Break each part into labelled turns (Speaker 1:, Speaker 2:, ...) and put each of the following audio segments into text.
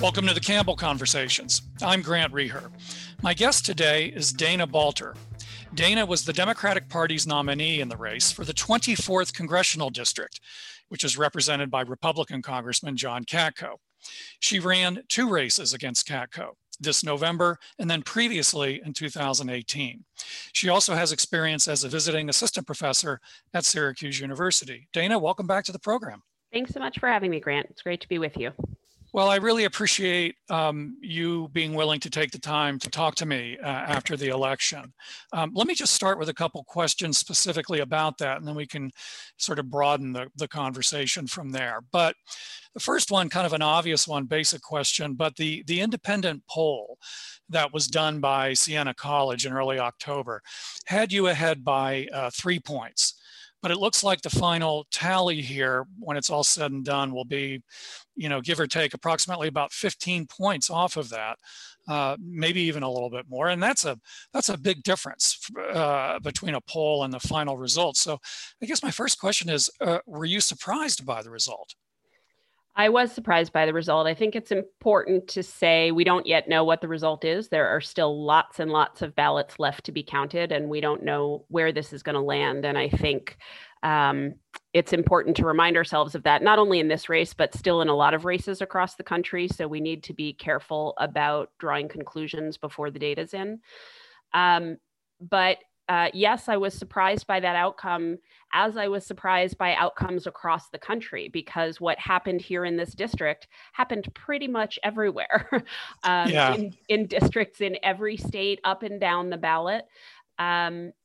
Speaker 1: Welcome to the Campbell Conversations. I'm Grant Reher. My guest today is Dana Balter. Dana was the Democratic Party's nominee in the race for the 24th Congressional District, which is represented by Republican Congressman John Katko. She ran two races against Katko, this November and then previously in 2018. She also has experience as a visiting assistant professor at Syracuse University. Dana, welcome back to the program.
Speaker 2: Thanks so much for having me, Grant. It's great to be with you.
Speaker 1: Well, I really appreciate you being willing to take the time to talk to me after the election. Let me just start with a couple questions specifically about that, and then we can sort of broaden the conversation from there. But the first one, kind of an obvious one, basic question, but the independent poll that was done by Siena College in early October had you ahead by 3 points. But it looks like the final tally here, when it's all said and done, will be, give or take approximately about 15 points off of that, maybe even a little bit more. And that's a big difference between a poll and the final result. So I guess my first question is, were you surprised by the result?
Speaker 2: I was surprised by the result. I think it's important to say we don't yet know what the result is. There are still lots and lots of ballots left to be counted, and we don't know where this is going to land. And I think it's important to remind ourselves of that, not only in this race, but still in a lot of races across the country. So we need to be careful about drawing conclusions before the data's in. Yes, I was surprised by that outcome, as I was surprised by outcomes across the country, because what happened here in this district happened pretty much everywhere, in districts in every state up and down the ballot. And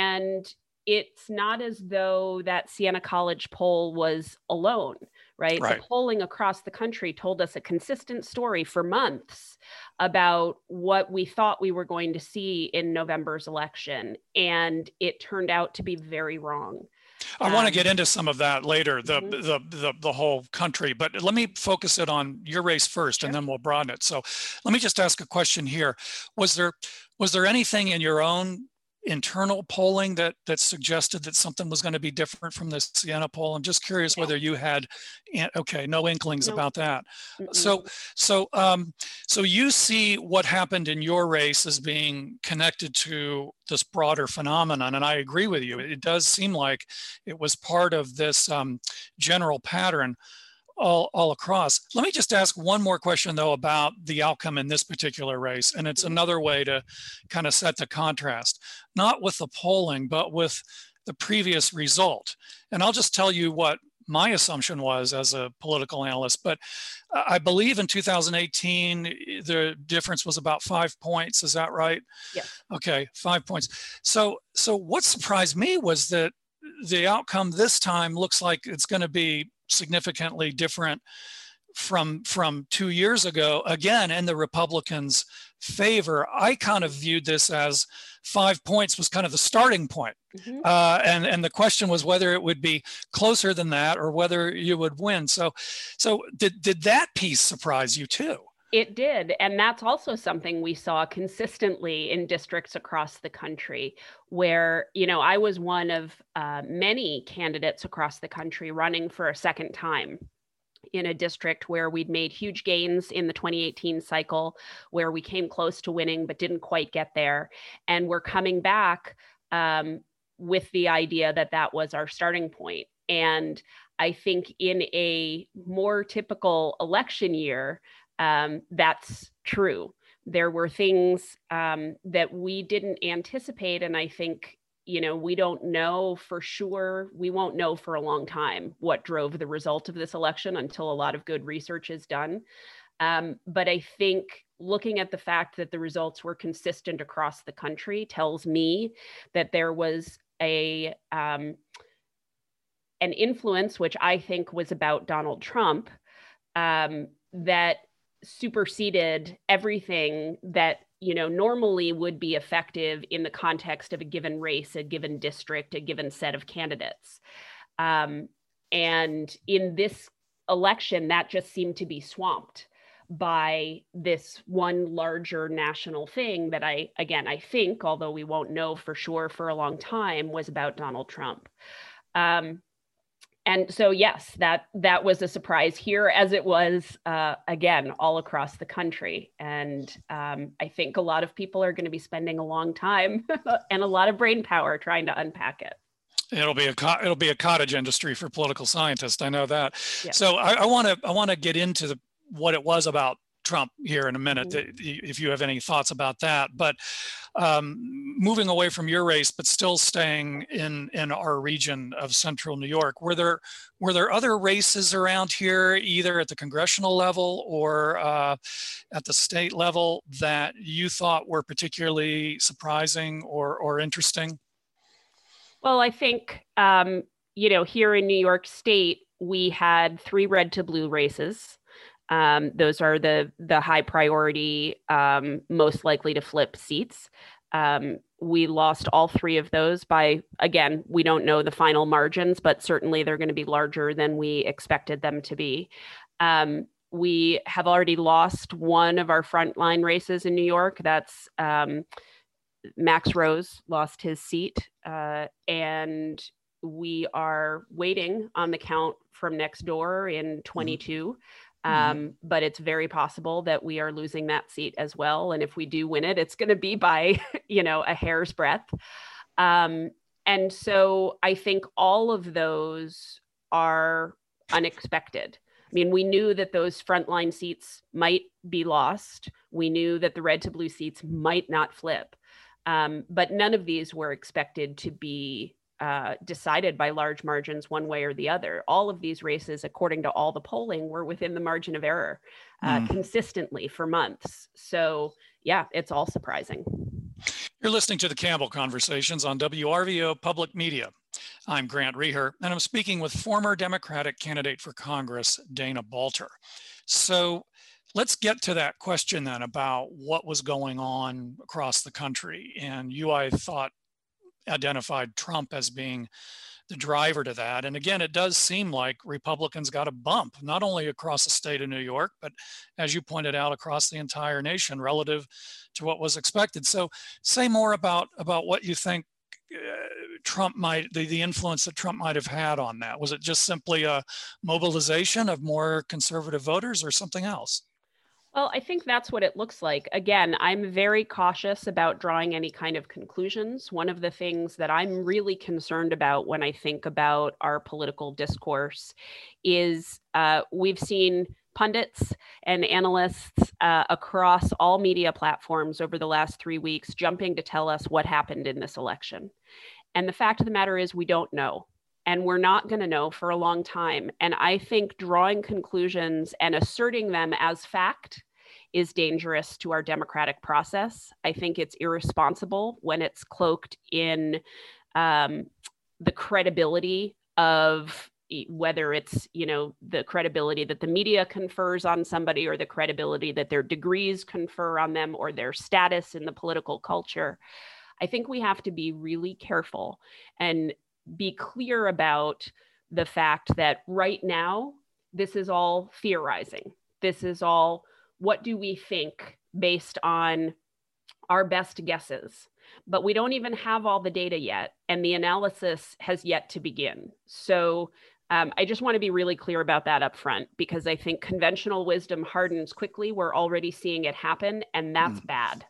Speaker 2: it's not as though that Siena College poll was alone, right? The polling across the country told us a consistent story for months about what we thought we were going to see in November's election. And it turned out to be very wrong.
Speaker 1: I want to get into some of that later, the whole country, but let me focus it on your race first, and then we'll broaden it. So let me just ask a question here. Was there anything in your own internal polling that suggested that something was going to be different from the Siena poll? I'm just curious whether you had, no inklings about that. So you see what happened in your race as being connected to this broader phenomenon, and I agree with you. It does seem like it was part of this general pattern all across. Let me just ask one more question, though, about the outcome in this particular race. And it's another way to kind of set the contrast, not with the polling, but with the previous result. And I'll just tell you what my assumption was as a political analyst. But I believe in 2018, the difference was about 5 points. Is that right?
Speaker 2: Yes.
Speaker 1: Okay, 5 points. So what surprised me was that the outcome this time looks like it's going to be significantly different from 2 years ago, again, in the Republicans' favor. I kind of viewed this as 5 points was kind of the starting point. And the question was whether it would be closer than that or whether you would win. So did that piece surprise you too?
Speaker 2: It did. And that's also something we saw consistently in districts across the country where, I was one of many candidates across the country running for a second time in a district where we'd made huge gains in the 2018 cycle, where we came close to winning but didn't quite get there. And we're coming back with the idea that that was our starting point. And I think in a more typical election year, that's true. There were things that we didn't anticipate. And I think, we don't know for sure. We won't know for a long time what drove the result of this election until a lot of good research is done. But I think looking at the fact that the results were consistent across the country tells me that there was an influence, which I think was about Donald Trump, that superseded everything that normally would be effective in the context of a given race, a given district, a given set of candidates. And in this election, that just seemed to be swamped by this one larger national thing that I think, although we won't know for sure for a long time, was about Donald Trump. And so, yes, that was a surprise here, as it was, again, all across the country. And I think a lot of people are going to be spending a long time and a lot of brain power trying to unpack it.
Speaker 1: It'll be a cottage industry for political scientists. I know that.
Speaker 2: Yeah.
Speaker 1: So I want to get into what it was about Trump here in a minute, if you have any thoughts about that. But moving away from your race, but still staying in our region of central New York, were there other races around here, either at the congressional level or at the state level, that you thought were particularly surprising or interesting?
Speaker 2: Well, I think, here in New York State, we had 3 red to blue races. Those are the high priority, most likely to flip seats. We lost all 3 of those by, again, we don't know the final margins, but certainly they're going to be larger than we expected them to be. We have already lost one of our frontline races in New York. That's Max Rose lost his seat, and we are waiting on the count from next door in 22. But it's very possible that we are losing that seat as well. And if we do win it, it's going to be by, a hair's breadth. And so I think all of those are unexpected. I mean, we knew that those frontline seats might be lost. We knew that the red to blue seats might not flip. But none of these were expected to be decided by large margins one way or the other. All of these races, according to all the polling, were within the margin of error consistently for months. So yeah, it's all surprising.
Speaker 1: You're listening to the Campbell Conversations on WRVO Public Media. I'm Grant Reher, and I'm speaking with former Democratic candidate for Congress, Dana Balter. So let's get to that question then about what was going on across the country. And you, I thought, identified Trump as being the driver to that. And again, it does seem like Republicans got a bump, not only across the state of New York, but as you pointed out, across the entire nation relative to what was expected. So say more about what you think Trump might, the influence that Trump might have had on that. Was it just simply a mobilization of more conservative voters or something else?
Speaker 2: Well, I think that's what it looks like. Again, I'm very cautious about drawing any kind of conclusions. One of the things that I'm really concerned about when I think about our political discourse is we've seen pundits and analysts across all media platforms over the last 3 weeks jumping to tell us what happened in this election. And the fact of the matter is we don't know. And we're not going to know for a long time. And I think drawing conclusions and asserting them as fact is dangerous to our democratic process. I think it's irresponsible when it's cloaked in the credibility of whether it's, the credibility that the media confers on somebody or the credibility that their degrees confer on them or their status in the political culture. I think we have to be really careful and be clear about the fact that right now, this is all theorizing. This is all, what do we think based on our best guesses? But we don't even have all the data yet, and the analysis has yet to begin. So I just want to be really clear about that up front, because I think conventional wisdom hardens quickly. We're already seeing it happen, and that's bad.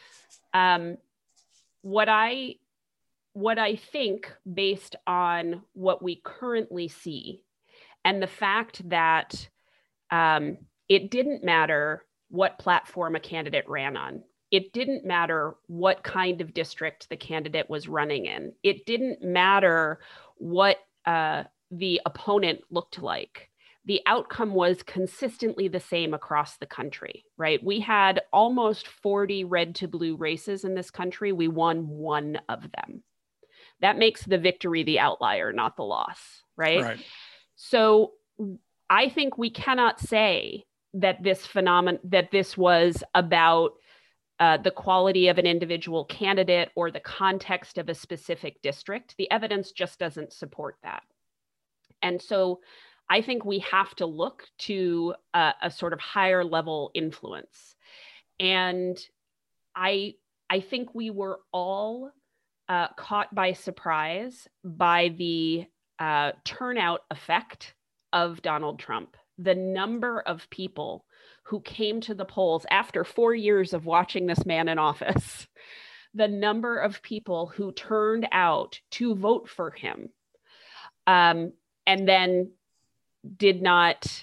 Speaker 2: What I think, based on what we currently see and the fact that it didn't matter what platform a candidate ran on. It didn't matter what kind of district the candidate was running in. It didn't matter what the opponent looked like. The outcome was consistently the same across the country, right? We had almost 40 red to blue races in this country. We won one of them. That makes the victory the outlier, not the loss, right? So I think we cannot say that this was about the quality of an individual candidate or the context of a specific district. The evidence just doesn't support that. And so I think we have to look to a sort of higher level influence. And I think we were all caught by surprise by the turnout effect of Donald Trump. The number of people who came to the polls after 4 years of watching this man in office, the number of people who turned out to vote for him, and then did not,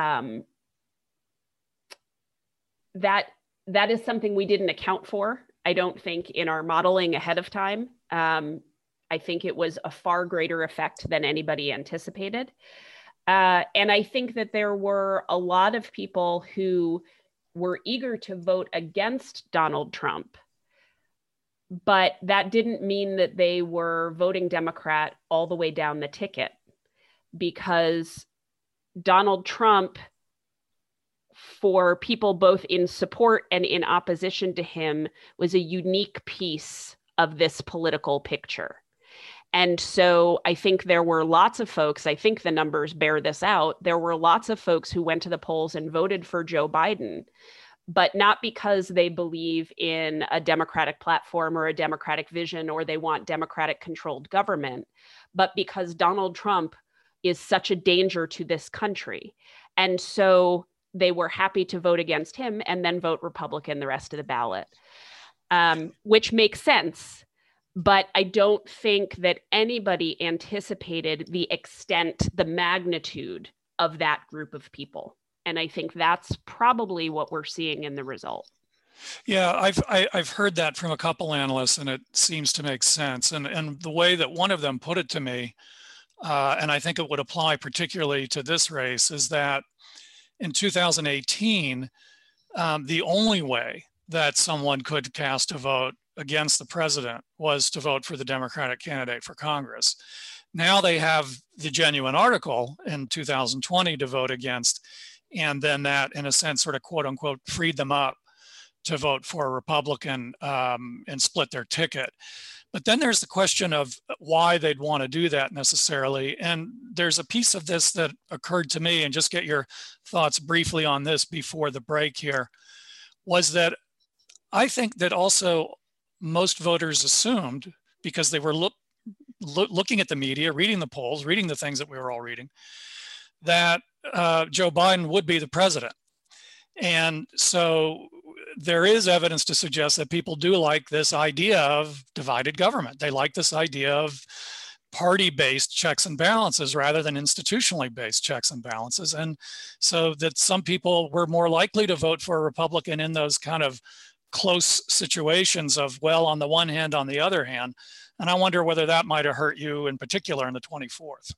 Speaker 2: that is something we didn't account for, I don't think, in our modeling ahead of time. I think it was a far greater effect than anybody anticipated. And I think that there were a lot of people who were eager to vote against Donald Trump, but that didn't mean that they were voting Democrat all the way down the ticket, because Donald Trump, for people both in support and in opposition to him, was a unique piece of this political picture. And so I think there were lots of folks, I think the numbers bear this out, there were lots of folks who went to the polls and voted for Joe Biden, but not because they believe in a Democratic platform or a Democratic vision, or they want Democratic controlled government, but because Donald Trump is such a danger to this country. And so they were happy to vote against him and then vote Republican the rest of the ballot, which makes sense. But I don't think that anybody anticipated the extent, the magnitude of that group of people. And I think that's probably what we're seeing in the result.
Speaker 1: Yeah, I've heard that from a couple analysts, and it seems to make sense. And the way that one of them put it to me, and I think it would apply particularly to this race, is that in 2018, the only way that someone could cast a vote against the president was to vote for the Democratic candidate for Congress. Now they have the genuine article in 2020 to vote against, and then that, in a sense, sort of quote unquote, freed them up to vote for a Republican and split their ticket. But then there's the question of why they'd want to do that necessarily. And there's a piece of this that occurred to me, and just get your thoughts briefly on this before the break here, was that I think that also most voters assumed, because they were looking at the media, reading the polls, reading the things that we were all reading, that Joe Biden would be the president. And so there is evidence to suggest that people do like this idea of divided government. They like this idea of party-based checks and balances rather than institutionally based checks and balances. And so that some people were more likely to vote for a Republican in those kind of close situations of, well, on the one hand, on the other hand. And I wonder whether that might have hurt you in particular in the 24th.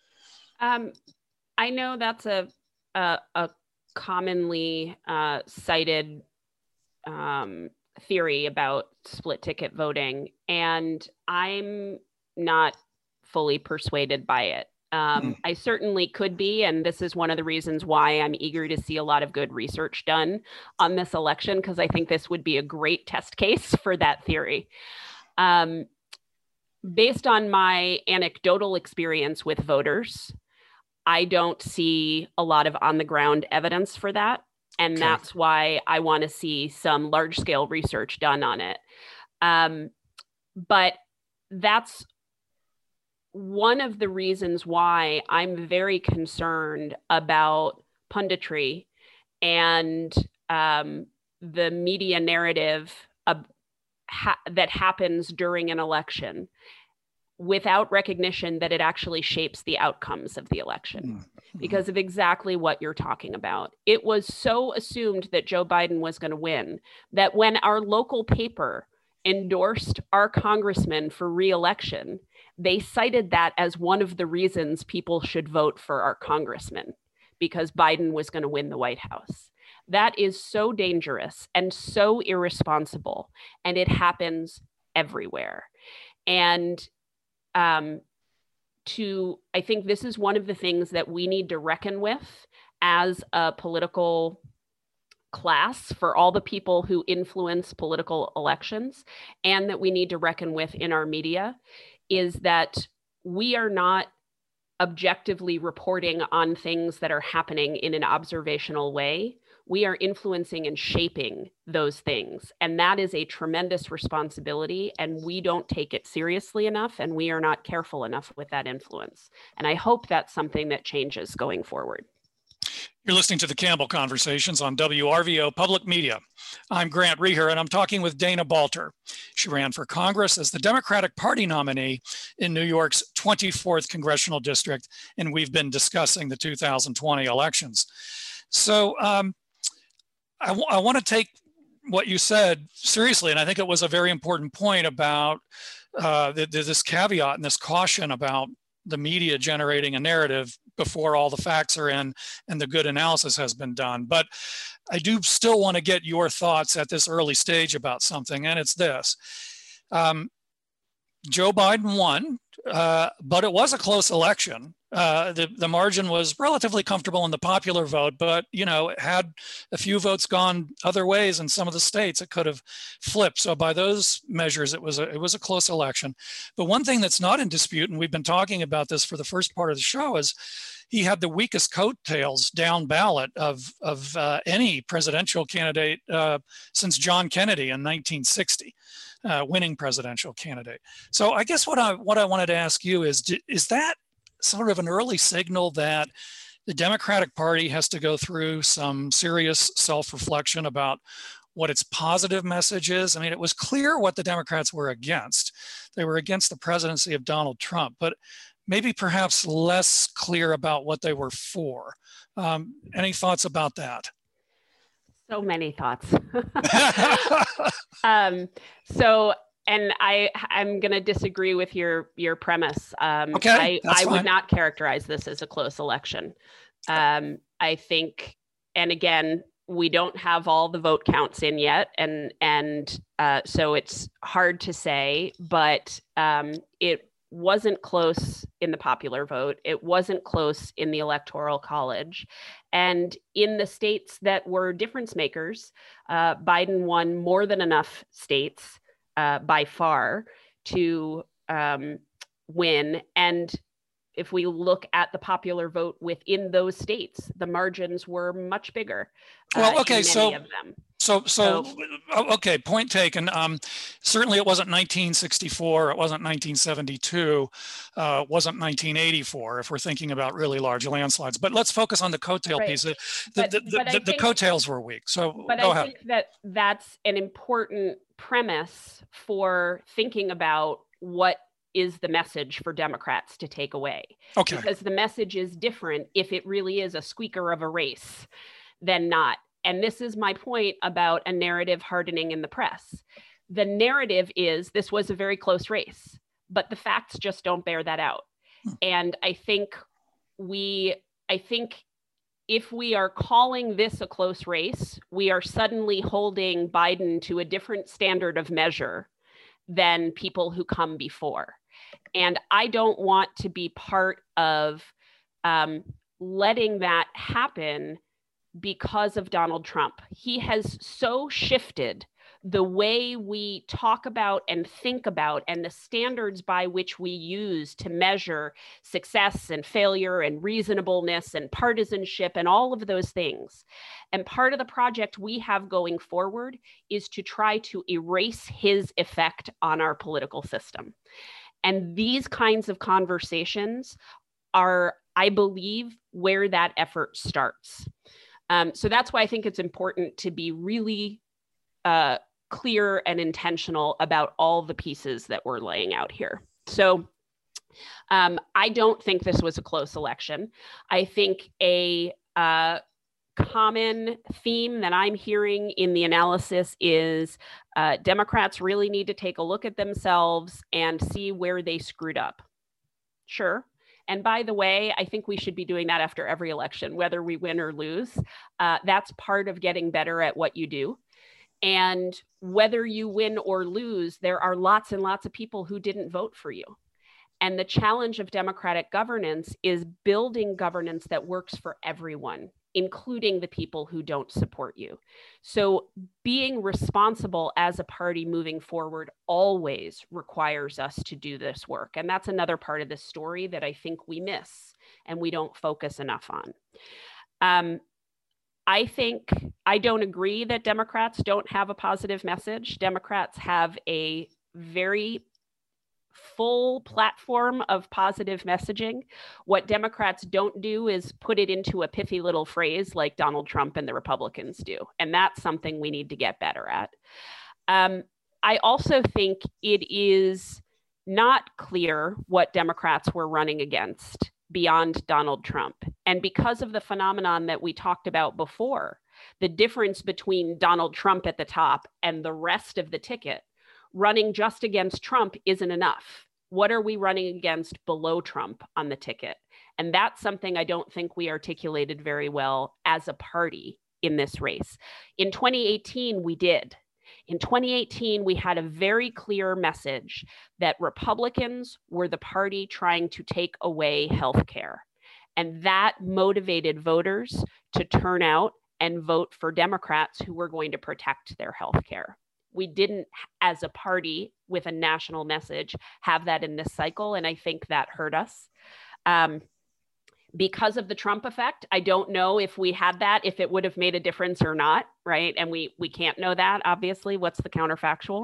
Speaker 2: I know that's a commonly cited theory about split ticket voting, and I'm not fully persuaded by it. I certainly could be, and this is one of the reasons why I'm eager to see a lot of good research done on this election, because I think this would be a great test case for that theory. Based on my anecdotal experience with voters, I don't see a lot of on-the-ground evidence for that, and okay, that's why I want to see some large-scale research done on it. But that's one of the reasons why I'm very concerned about punditry and the media narrative that happens during an election without recognition that it actually shapes the outcomes of the election because of exactly what you're talking about. It was so assumed that Joe Biden was going to win that when our local paper endorsed our congressman for re-election, they cited that as one of the reasons people should vote for our congressman, because Biden was going to win the White House. That is so dangerous and so irresponsible, and it happens everywhere. And I think this is one of the things that we need to reckon with as a political class for all the people who influence political elections, and that we need to reckon with in our media, is that we are not objectively reporting on things that are happening in an observational way. we are influencing and shaping those things. And that is a tremendous responsibility, and we don't take it seriously enough, and we are not careful enough with that influence. And I hope that's something that changes going forward.
Speaker 1: You're listening to the Campbell Conversations on WRVO Public Media. I'm Grant Reher, and I'm talking with Dana Balter. She ran for Congress as the Democratic Party nominee in New York's 24th Congressional District, and we've been discussing the 2020 elections. So I want to take what you said seriously, and I think it was a very important point about this caveat and this caution about the media generating a narrative before all the facts are in and the good analysis has been done. But I do still want to get your thoughts at this early stage about something, and it's this. Joe Biden won, but it was a close election. The margin was relatively comfortable in the popular vote, but it had a few votes gone other ways in some of the states. It could have flipped. So by those measures, it was a close election. But one thing that's not in dispute, and we've been talking about this for the first part of the show, is he had the weakest coattails down ballot of any presidential candidate since John Kennedy in 1960. Winning presidential candidate. So I guess what I wanted to ask you is that sort of an early signal that the Democratic Party has to go through some serious self-reflection about what its positive message is? I mean, it was clear what the Democrats were against. They were against the presidency of Donald Trump, but maybe perhaps less clear about what they were for. Any thoughts about that?
Speaker 2: So many thoughts. And I'm going to disagree with your premise.
Speaker 1: Okay,
Speaker 2: I would not characterize this as a close election. I think, and again, we don't have all the vote counts in yet, and so it's hard to say. But it wasn't close in the popular vote. It wasn't close in the Electoral College. And in the states that were difference makers, Biden won more than enough states by far to win. And if we look at the popular vote within those states, the margins were much bigger.
Speaker 1: Well, okay,
Speaker 2: in many of them.
Speaker 1: So, okay, point taken. Certainly it wasn't 1964, it wasn't 1972, wasn't 1984, if we're thinking about really large landslides. But let's focus on the coattail piece. The coattails were weak, so go ahead.
Speaker 2: I think that's an important premise for thinking about what is the message for Democrats to take away.
Speaker 1: Okay.
Speaker 2: Because the message is different if it really is a squeaker of a race than not. And this is my point about a narrative hardening in the press. The narrative is this was a very close race, but the facts just don't bear that out. And I think if we are calling this a close race, we are suddenly holding Biden to a different standard of measure than people who come before. And I don't want to be part of letting that happen because of Donald Trump. He has so shifted the way we talk about and think about and the standards by which we use to measure success and failure and reasonableness and partisanship and all of those things. And part of the project we have going forward is to try to erase his effect on our political system. And these kinds of conversations are, I believe, where that effort starts. So that's why I think it's important to be really clear and intentional about all the pieces that we're laying out here. So I don't think this was a close election. I think a common theme that I'm hearing in the analysis is Democrats really need to take a look at themselves and see where they screwed up. Sure. And by the way, I think we should be doing that after every election, whether we win or lose. That's part of getting better at what you do. And whether you win or lose, there are lots and lots of people who didn't vote for you. And the challenge of democratic governance is building governance that works for everyone, including the people who don't support you. So being responsible as a party moving forward always requires us to do this work. And that's another part of this story that I think we miss and we don't focus enough on. I don't agree that Democrats don't have a positive message. Democrats have a very full platform of positive messaging. What Democrats don't do is put it into a pithy little phrase like Donald Trump and the Republicans do. And that's something we need to get better at. I also think it is not clear what Democrats were running against beyond Donald Trump. And because of the phenomenon that we talked about before, the difference between Donald Trump at the top and the rest of the ticket, running just against Trump isn't enough. What are we running against below Trump on the ticket? And that's something I don't think we articulated very well as a party in this race. In 2018, we did. In 2018, we had a very clear message that Republicans were the party trying to take away healthcare. And that motivated voters to turn out and vote for Democrats who were going to protect their healthcare. We didn't, as a party with a national message, have that in this cycle. And I think that hurt us. Because of the Trump effect, I don't know if we had that, if it would have made a difference or not, right? And we can't know that, obviously. What's the counterfactual?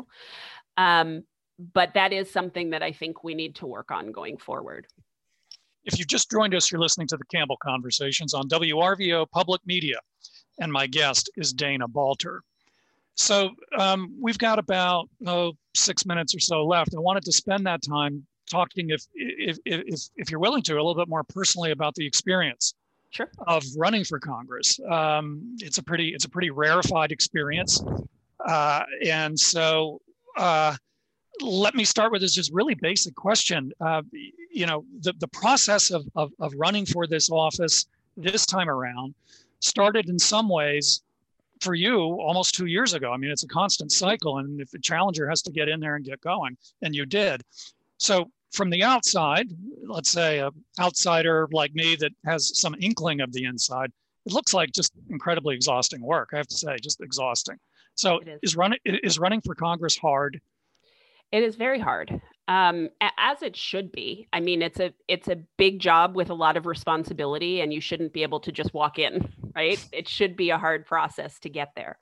Speaker 2: But that is something that I think we need to work on going forward.
Speaker 1: If you've just joined us, you're listening to the Campbell Conversations on WRVO Public Media, and my guest is Dana Balter. So we've got about 6 minutes or so left. I wanted to spend that time talking, if you're willing to, a little bit more personally about the experience
Speaker 2: Sure.
Speaker 1: of running for Congress. It's a pretty rarefied experience, and so let me start with this just really basic question. The process of running for this office this time around started in some ways for you almost 2 years ago. I mean, it's a constant cycle, and if a challenger has to get in there and get going, and you did. So from the outside, let's say an outsider like me that has some inkling of the inside, it looks like just incredibly exhausting work. I have to say, just exhausting. So is running for Congress hard?
Speaker 2: It is very hard, as it should be. I mean, it's a big job with a lot of responsibility, and you shouldn't be able to just walk in, right? It should be a hard process to get there.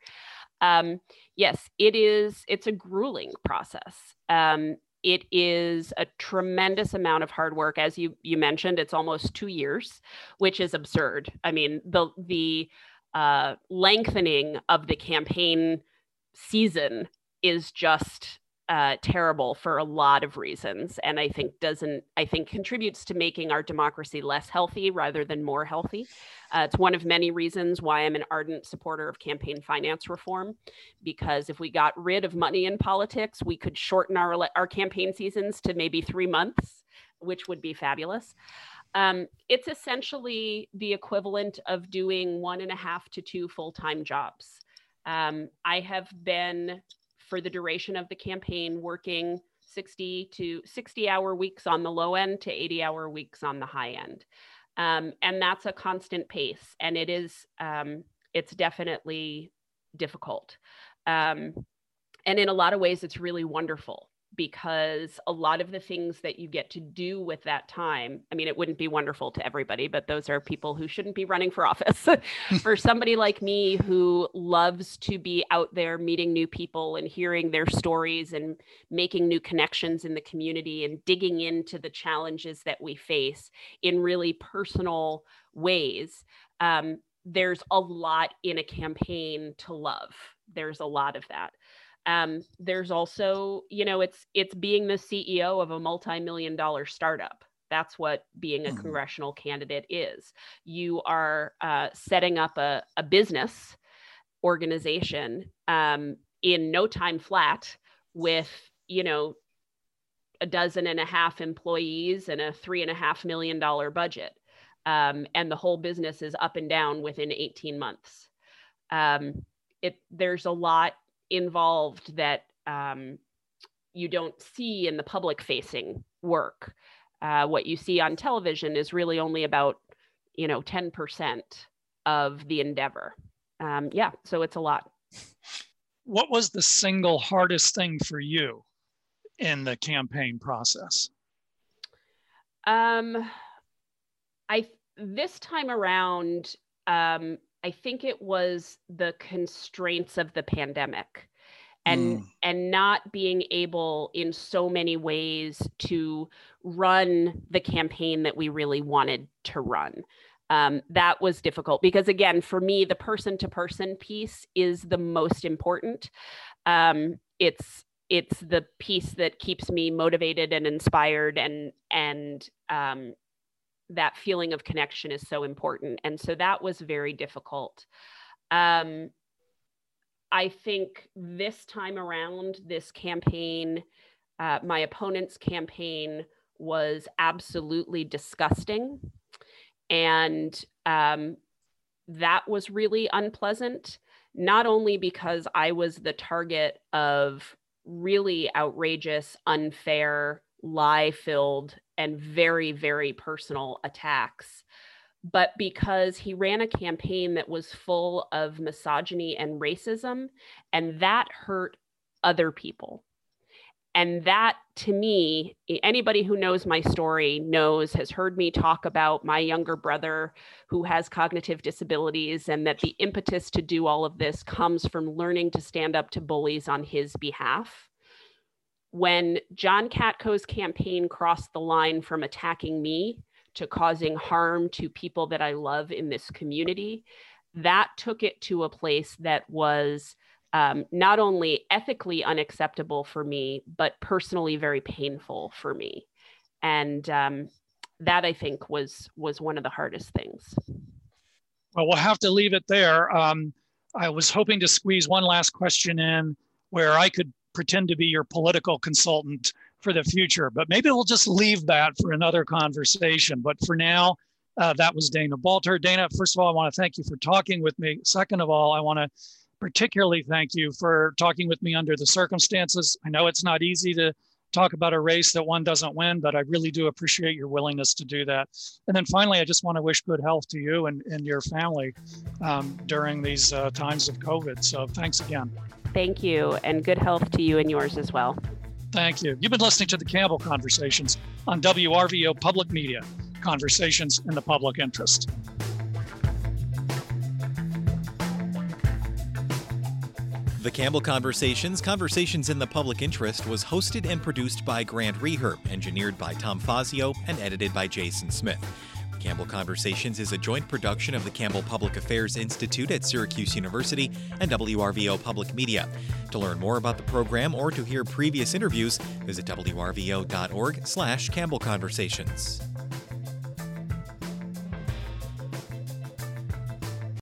Speaker 2: Yes, it is. It's a grueling process. It is a tremendous amount of hard work. As you mentioned, it's almost 2 years, which is absurd. I mean, the lengthening of the campaign season is just terrible for a lot of reasons, and I think contributes to making our democracy less healthy rather than more healthy. It's one of many reasons why I'm an ardent supporter of campaign finance reform, because if we got rid of money in politics, we could shorten our campaign seasons to maybe 3 months, which would be fabulous. It's essentially the equivalent of doing 1.5 to 2 full-time jobs. I have been, for the duration of the campaign, working 60-hour weeks on the low end to 80-hour weeks on the high end. And that's a constant pace. And it's definitely difficult. And in a lot of ways, it's really wonderful, because a lot of the things that you get to do with that time, I mean, it wouldn't be wonderful to everybody, but those are people who shouldn't be running for office. For somebody like me who loves to be out there meeting new people and hearing their stories and making new connections in the community and digging into the challenges that we face in really personal ways, there's a lot in a campaign to love. There's a lot of that. There's also, it's being the CEO of a multi-million-dollar startup. That's what being a congressional candidate is. You are setting up a business organization in no time flat with, 1.5 dozen employees and a $3.5 million budget. And the whole business is up and down within 18 months. There's a lot involved that you don't see in the public facing work. What you see on television is really only about 10% of the endeavor. So it's a lot.
Speaker 1: What was the single hardest thing for you in the campaign process?
Speaker 2: This time around, I think it was the constraints of the pandemic and not being able in so many ways to run the campaign that we really wanted to run. That was difficult because, again, for me, the person-to-person piece is the most important. It's the piece that keeps me motivated and inspired, and that feeling of connection is so important. And so that was very difficult. I think this time around, this campaign, my opponent's campaign, was absolutely disgusting. And that was really unpleasant, not only because I was the target of really outrageous, unfair, lie-filled, and very, very personal attacks, but because he ran a campaign that was full of misogyny and racism, and that hurt other people. And that, to me, anybody who knows my story has heard me talk about my younger brother who has cognitive disabilities, and that the impetus to do all of this comes from learning to stand up to bullies on his behalf. When John Katko's campaign crossed the line from attacking me to causing harm to people that I love in this community, that took it to a place that was not only ethically unacceptable for me, but personally very painful for me. And that, I think, was one of the hardest things.
Speaker 1: Well, we'll have to leave it there. I was hoping to squeeze one last question in where I could pretend to be your political consultant for the future, but maybe we'll just leave that for another conversation. But for now, that was Dana Balter. Dana, first of all, I want to thank you for talking with me. Second of all, I want to particularly thank you for talking with me under the circumstances. I know it's not easy to talk about a race that one doesn't win, but I really do appreciate your willingness to do that. And then finally, I just want to wish good health to you and your family during these times of COVID. So thanks again.
Speaker 2: Thank you, and good health to you and yours as well.
Speaker 1: Thank you. You've been listening to the Campbell Conversations on WRVO Public Media, conversations in the public interest.
Speaker 3: The Campbell Conversations, Conversations in the Public Interest, was hosted and produced by Grant Reher, engineered by Tom Fazio, and edited by Jason Smith. Campbell Conversations is a joint production of the Campbell Public Affairs Institute at Syracuse University and WRVO Public Media. To learn more about the program or to hear previous interviews, visit wrvo.org/Campbell Conversations.